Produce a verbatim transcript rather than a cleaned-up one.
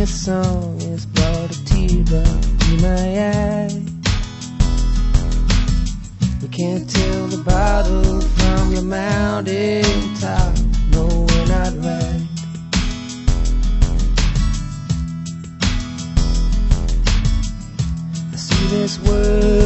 this song has brought a teardrop to my eye. We can't tell the bottle from the mountain top. No, we're not right. I see this world